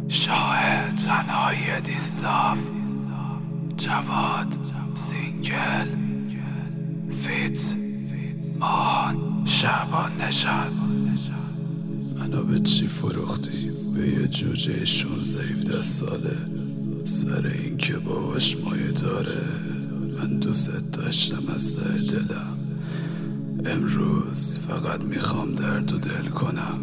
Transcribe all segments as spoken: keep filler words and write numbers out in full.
شاه تنهای دیسلاف، جواد سینگل، فیت ماهان، شعبان نژاد. منو به چی فروختی؟ به یه جوجه شونزده هفده ساله، سر این که باهاش مایه داره. من دوست داشتم از ته دلم، امروز فقط میخوام درد و دل کنم.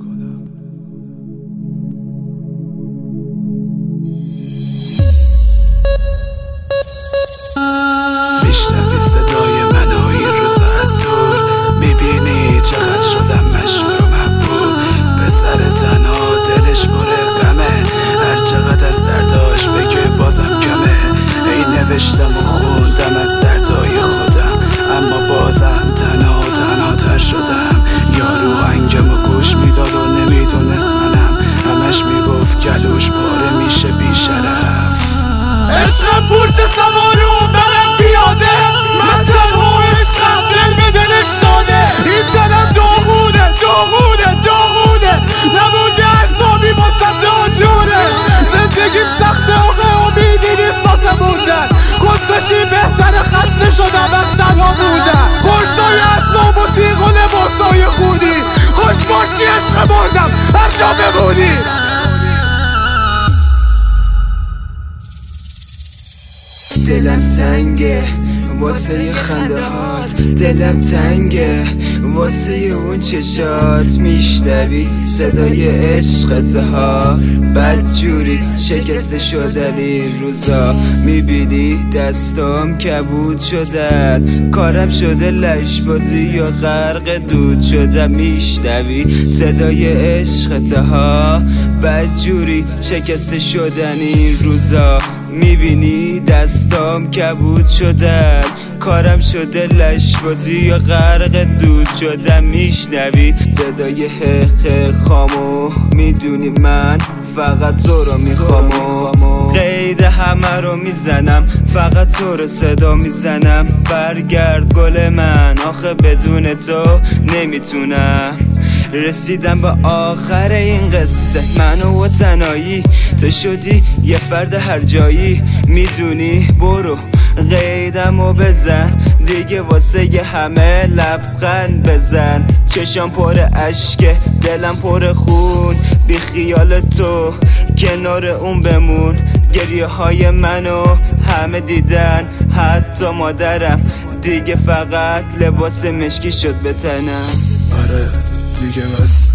میشنوی صدای منو این روز از دور، میبینی چقدر شدم مشهور و محبوب. به سر تنها دلش پر غمه، هر چقدر از درداش بگه بازم کمه. ای نوشتم و خوندم از دردای خودم، اما بازم تنها و تنها تر شدم. یارو هنگم و گوش میداد و نمیدونست منم، همش میگفت گلوش پاره میشه بی شرف. عشقم پورچه سواره و برم پیاده، من تنها عشقم دل به دلش داده. این تنم داغونه داغونه داغونه، نمونده عذابی واسم ناجوره. زندگیم سخته آخه امیدی نیست واسه موندن، خودکشی بهتره، خسته شدم از تنها بودن. قرصای اعصاب و تیغ و لباسای خونی، خوش باشی عشق مردم هر جا بمونی. دلم تنگه واسه خنده هات، دلم تنگه واسه اون چشات. میشنوی صدای عشقت ها، بد جوری شکسته شدن این روزا. میبینی دستام کبود شدن، کارم شده لشبازی یا غرق دود شدم. میشنوی صدای عشقت ها، بد جوری شکسته شدن این روزا. میبینی دستام کبود شدن، کارم شده لشبازی یا غرق دود شدم. میشنوی صدای حق خامو، میدونی من فقط تو رو میخوام و قید همه رو میزنم، فقط تو رو صدا میزنم. برگرد گل من، آخه بدون تو نمیتونم. رسیدم به آخر این قصه، منو و تنهایی تو شدی یه فرد هر جایی. میدونی برو قیدمو بزن دیگه، واسه یه همه لبخند بزن. چشم پر اشکه دلم پر خون، بی خیال تو کنار اون بمون. گریه های منو همه دیدن، حتی مادرم. دیگه فقط لباس مشکی شد به تنم. آره دیگه بس